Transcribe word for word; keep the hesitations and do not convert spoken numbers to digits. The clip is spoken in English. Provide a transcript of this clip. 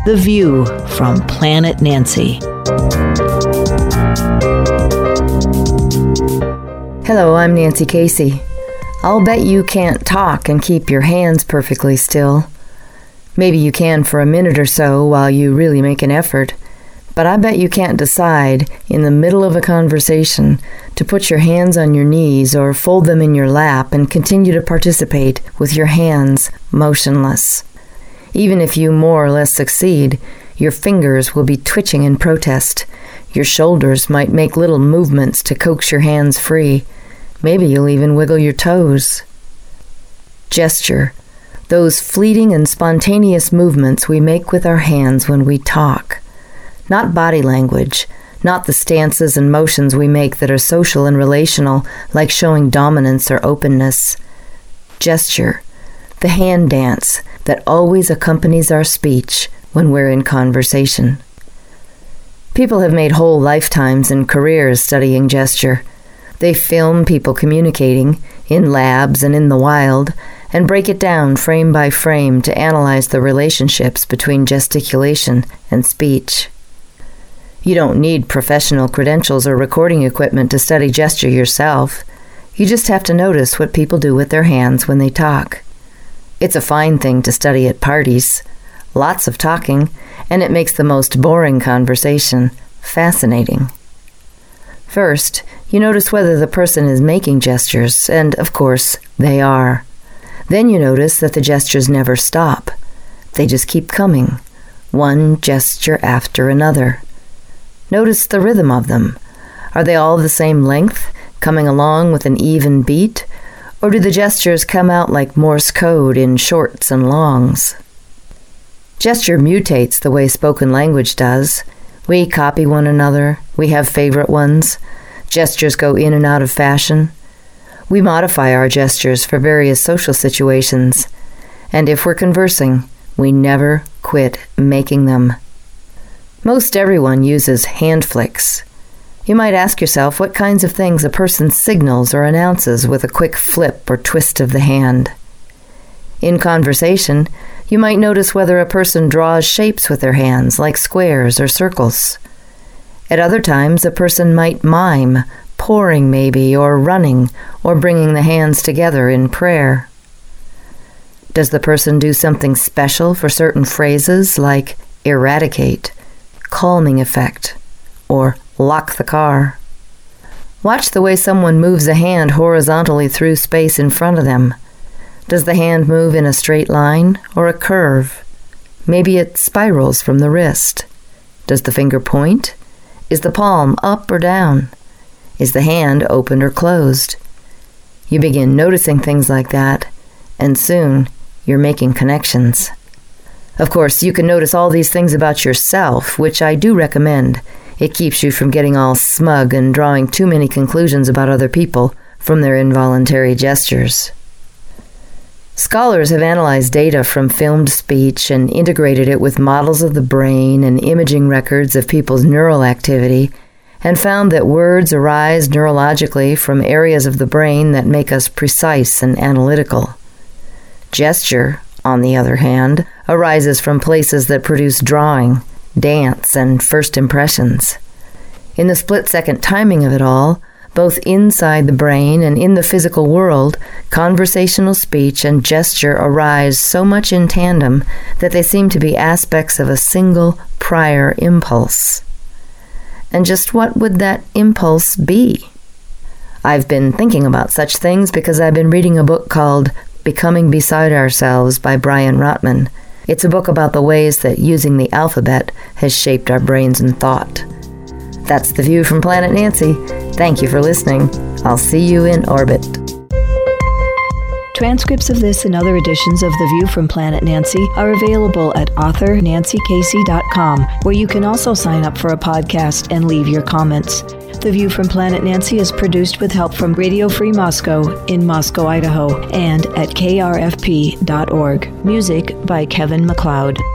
The View from Planet Nancy. Hello, I'm Nancy Casey. I'll bet you can't talk and keep your hands perfectly still. Maybe you can for a minute or so while you really make an effort, but I bet you can't decide, in the middle of a conversation, to put your hands on your knees or fold them in your lap and continue to participate with your hands motionless. Even if you more or less succeed, your fingers will be twitching in protest. Your shoulders might make little movements to coax your hands free. Maybe you'll even wiggle your toes. Gesture. Those fleeting and spontaneous movements we make with our hands when we talk. Not body language, not the stances and motions we make that are social and relational, like showing dominance or openness. Gesture. The hand dance that always accompanies our speech when we're in conversation. People have made whole lifetimes and careers studying gesture. They film people communicating, in labs and in the wild, and break it down frame by frame to analyze the relationships between gesticulation and speech. You don't need professional credentials or recording equipment to study gesture yourself. You just have to notice what people do with their hands when they talk. It's a fine thing to study at parties. Lots of talking, and it makes the most boring conversation fascinating. First, you notice whether the person is making gestures, and, of course, they are. Then you notice that the gestures never stop. They just keep coming, one gesture after another. Notice the rhythm of them. Are they all the same length, coming along with an even beat, or do the gestures come out like Morse code in shorts and longs? Gesture mutates the way spoken language does. We copy one another. We have favorite ones. Gestures go in and out of fashion. We modify our gestures for various social situations. And if we're conversing, we never quit making them. Most everyone uses hand flicks. You might ask yourself what kinds of things a person signals or announces with a quick flip or twist of the hand. In conversation, you might notice whether a person draws shapes with their hands, like squares or circles. At other times, a person might mime, pouring maybe, or running, or bringing the hands together in prayer. Does the person do something special for certain phrases, like eradicate, calming effect, or lock the car? Watch the way someone moves a hand horizontally through space in front of them. Does the hand move in a straight line or a curve? Maybe it spirals from the wrist. Does the finger point? Is the palm up or down? Is the hand open or closed? You begin noticing things like that, and soon you're making connections. Of course, you can notice all these things about yourself, which I do recommend. It keeps you from getting all smug and drawing too many conclusions about other people from their involuntary gestures. Scholars have analyzed data from filmed speech and integrated it with models of the brain and imaging records of people's neural activity, and found that words arise neurologically from areas of the brain that make us precise and analytical. Gesture, on the other hand, arises from places that produce drawing, dance, and first impressions. In the split-second timing of it all, both inside the brain and in the physical world, conversational speech and gesture arise so much in tandem that they seem to be aspects of a single prior impulse. And just what would that impulse be? I've been thinking about such things because I've been reading a book called Becoming Beside Ourselves by Brian Rotman. It's a book about the ways that using the alphabet has shaped our brains and thought. That's The View from Planet Nancy. Thank you for listening. I'll see you in orbit. Transcripts of this and other editions of The View from Planet Nancy are available at author nancy casey dot com, where you can also sign up for a podcast and leave your comments. The View from Planet Nancy is produced with help from Radio Free Moscow in Moscow, Idaho, and at k r f p dot org. Music by Kevin MacLeod.